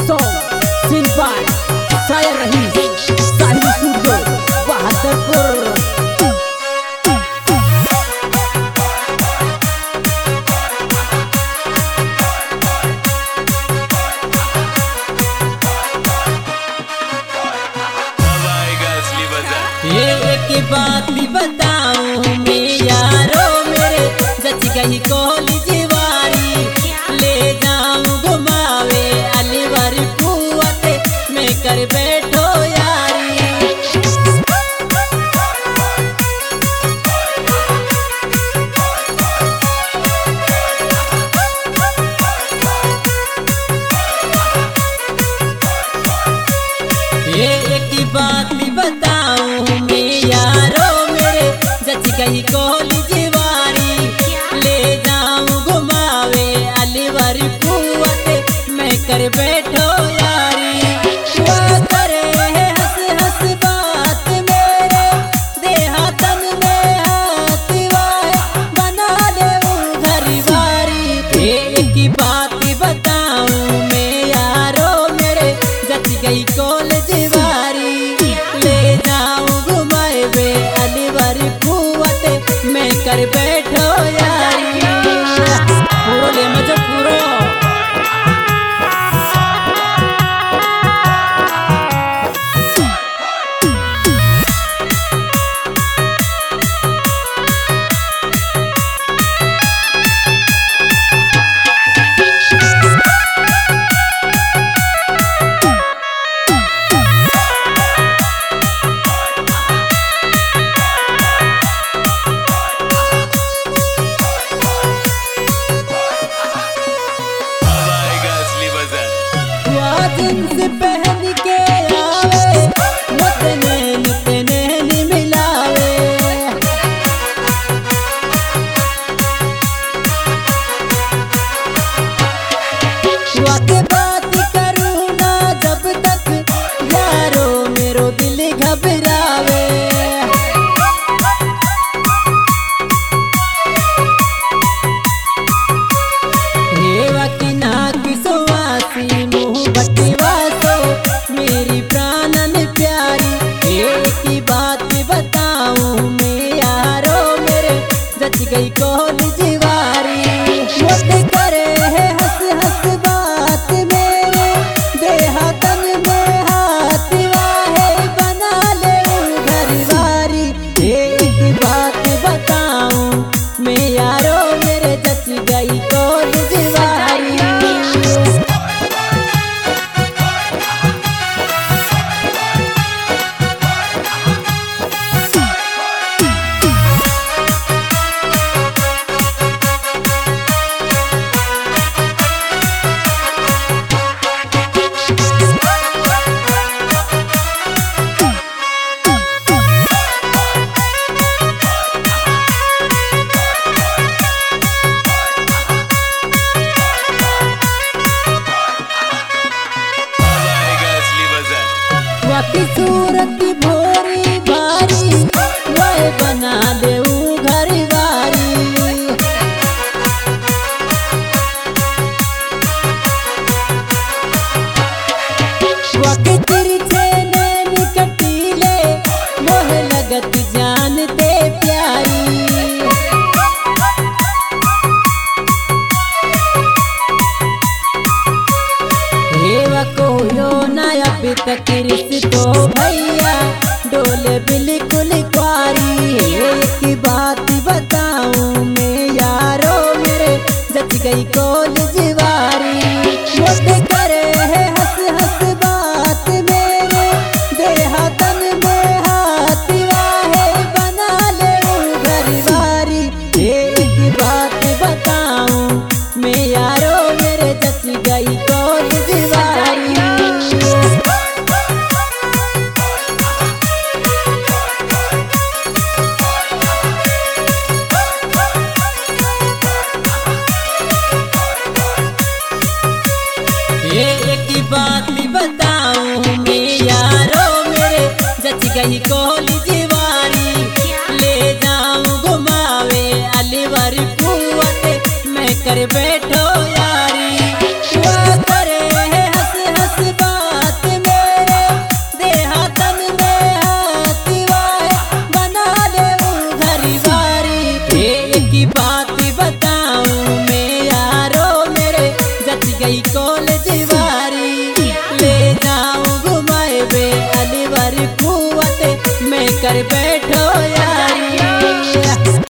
Song simple शायर रही साहिल studio Bahadurpur. एक बात बताऊं मैं यारो मेरे जच गई कॉलेज वारी, ले जाऊं घुमावे अलीवर कुआते मैं कर बैठो यारी। एक बात बताऊं मैं यारो मेरे जच गई कॉलेज वारी, ले जाऊं घुमावे अलीवर कुआते मैं कर बैठो यारी। वो करे हंस हंस बात मेरे देहातन में हाथ वाए बना ले घर वारी। एक बात बताऊं मैं यारो मेरे जच गई कॉलेज वारी, ले जाऊं घुमाए वे अलीवर कुआते मैं कर बैठो यारी। पूरो ले मजा पूरो जींस पहन के आवे मुझे नैन मिलावे। वाके बात करूँ ना जब तक यारो मेरो दिल घबरावे। वाकी नाक सुवासी मुँह बटवा सो मेरी प्राणन प्यारी। एक ही बात बताऊं मैं यारो मेरे जच गई कॉलेज वारी। मुझे करे है हंस हंस बात मेरे देहातन में हाथ वाहे बना ले घर वारी। एक बात बताऊं मैं यारो मेरे जच गई कॉलेज वारी। वाकी सूरत भोरी भारी वह बना दे घर वारी। वाकी तिरछे नैन कटीले मोह लगत जान दे प्यारी। कोयो नया पित किरिस तो भैया डोले बिल्कुल क्वारी। एक बात बताऊं मैं यारो मेरे जच गई कॉलेज वारी। मुझे करे है हंस हंस बात मेरे देहातन में हाथ वाहे बना ले घर वारी। एक बात बताऊं मैं यारो मेरे जच गई कॉलेज वारी। एक बात बताऊं मैं यारो मेरे जच गई कॉलेज वारी, ले जाऊं घुमावे अलीवर कुआते मैं कर बैठो यारी। वो करे है हंस हंस गई कॉलेज वारी ले जाऊं घुमाए बे अलवर कुआते मैं कर बे